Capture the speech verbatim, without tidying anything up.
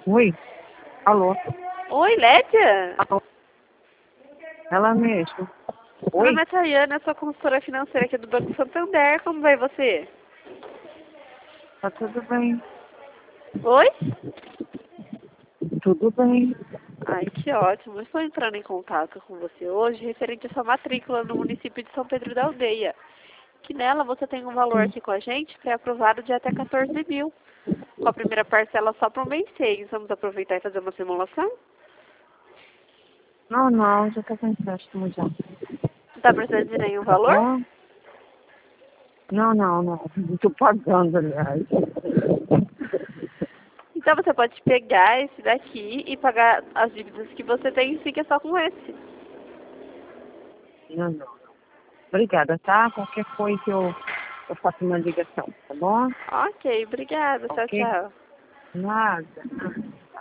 Oi? Alô? Oi, Lédia? Alô? Ela mesmo. Meu Oi? nome é Tayana, sou consultora financeira aqui do Banco Santander. Como vai você? Tá tudo bem. Oi? Tudo bem. Ai, que ótimo. Estou entrando em contato com você hoje referente à sua matrícula no município de São Pedro da Aldeia. Que nela você tem um valor Sim. aqui com a gente pré-aprovado de até quatorze mil. Com a primeira parcela só para o mês seis. Vamos aproveitar e fazer uma simulação? Não, não, já tá com empréstimo já. Não está precisando de nenhum Tá valor? bom? Não, não, não. Não tô pagando, aliás. Então você pode pegar esse daqui e pagar as dívidas que você tem e fica só com esse. Não, não, não. Obrigada, tá? Qualquer coisa eu, eu faço uma ligação, tá bom? Ok, obrigada. Tchau, Ok? tchau. Nada.